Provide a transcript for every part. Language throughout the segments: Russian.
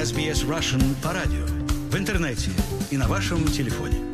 SBS Russian по радио, в интернете и на вашем телефоне.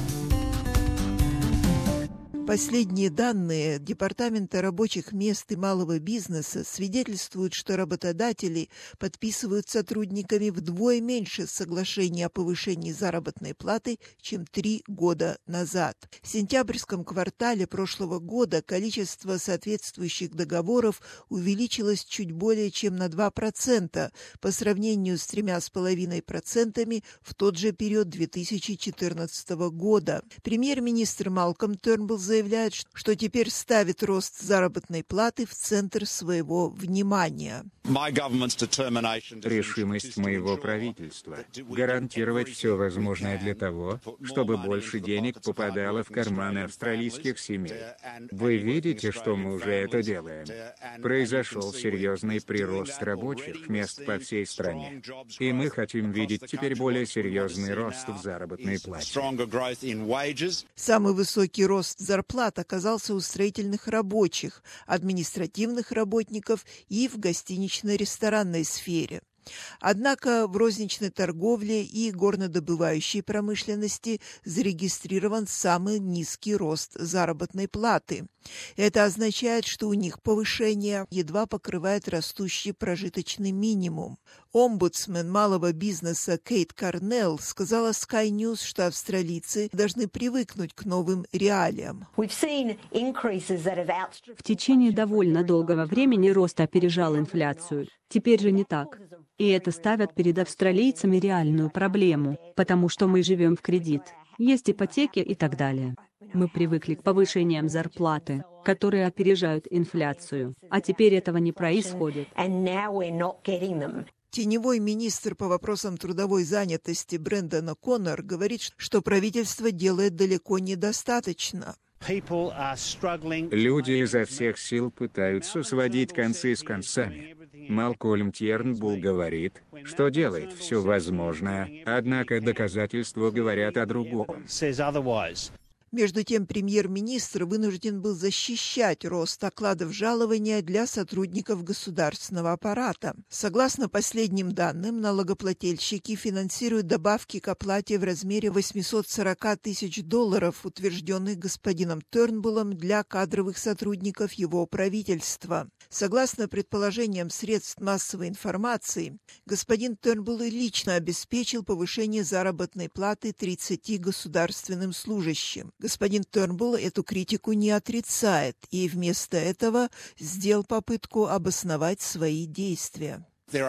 Последние данные Департамента рабочих мест и малого бизнеса свидетельствуют, что работодатели подписывают с сотрудниками вдвое меньше соглашений о повышении заработной платы, чем 3 года назад. В сентябрьском квартале прошлого года количество соответствующих договоров увеличилось чуть более чем на 2% по сравнению с 3,5% в тот же период 2014 года. Премьер-министр Малком Тернбулл заявляет, что теперь ставит рост заработной платы в центр своего внимания. Решимость моего правительства гарантировать все возможное для того, чтобы больше денег попадало в карманы австралийских семей. Вы видите, что мы уже это делаем. Произошел серьезный прирост рабочих мест по всей стране. И мы хотим видеть теперь более серьезный рост в заработной плате. Самый высокий рост зарплат оказался у строительных рабочих, административных работников и в гостинично-ресторанной сфере. Однако в розничной торговле и горнодобывающей промышленности зарегистрирован самый низкий рост заработной платы. Это означает, что у них повышение едва покрывает растущий прожиточный минимум. Омбудсмен малого бизнеса Кейт Карнелл сказала Sky News, что австралийцы должны привыкнуть к новым реалиям. В течение довольно долгого времени рост опережал инфляцию. Теперь же не так. И это ставит перед австралийцами реальную проблему, потому что мы живем в кредит, есть ипотеки и так далее. Мы привыкли к повышениям зарплаты, которые опережают инфляцию, а теперь этого не происходит. Теневой министр по вопросам трудовой занятости Брэндон О'Коннор говорит, что правительство делает далеко недостаточно. Люди изо всех сил пытаются сводить концы с концами. Малкольм Тернбулл говорит, что делает все возможное, однако доказательства говорят о другом. Между тем, премьер-министр вынужден был защищать рост окладов жалования для сотрудников государственного аппарата. Согласно последним данным, налогоплательщики финансируют добавки к оплате в размере $840 тысяч, утвержденных господином Тернбуллом для кадровых сотрудников его правительства. Согласно предположениям средств массовой информации, господин Тернбулл лично обеспечил повышение заработной платы 30 государственным служащим. Господин Тернбулл эту критику не отрицает и вместо этого сделал попытку обосновать свои действия.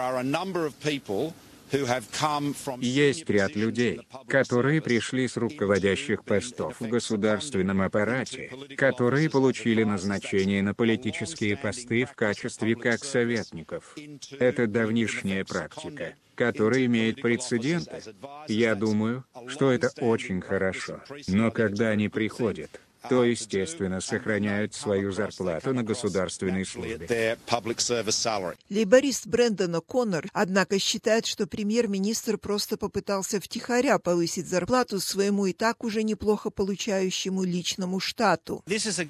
Есть ряд людей, которые пришли с руководящих постов в государственном аппарате, которые получили назначение на политические посты в качестве как советников. Это давнишняя практика, которая имеет прецеденты. Я думаю, что это очень хорошо. Но когда они приходят, то, естественно, сохраняют свою зарплату на государственной службе. Лейборист Брэндон О'Коннор, однако, считает, что премьер-министр просто попытался втихаря повысить зарплату своему и так уже неплохо получающему личному штату.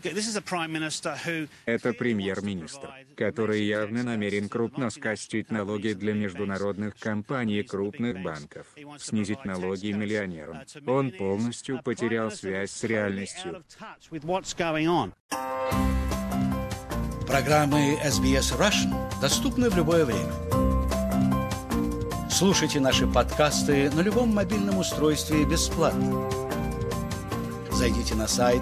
Это премьер-министр, который явно намерен крупно скостить налоги для международных компаний и крупных банков, снизить налоги миллионерам. Он полностью потерял связь с реальностью. Программы SBS Russian доступны в любое время. Слушайте наши подкасты на любом мобильном устройстве бесплатно. Зайдите на сайт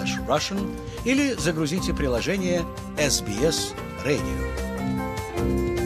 sbs.com.au/russian или загрузите приложение SBS Radio.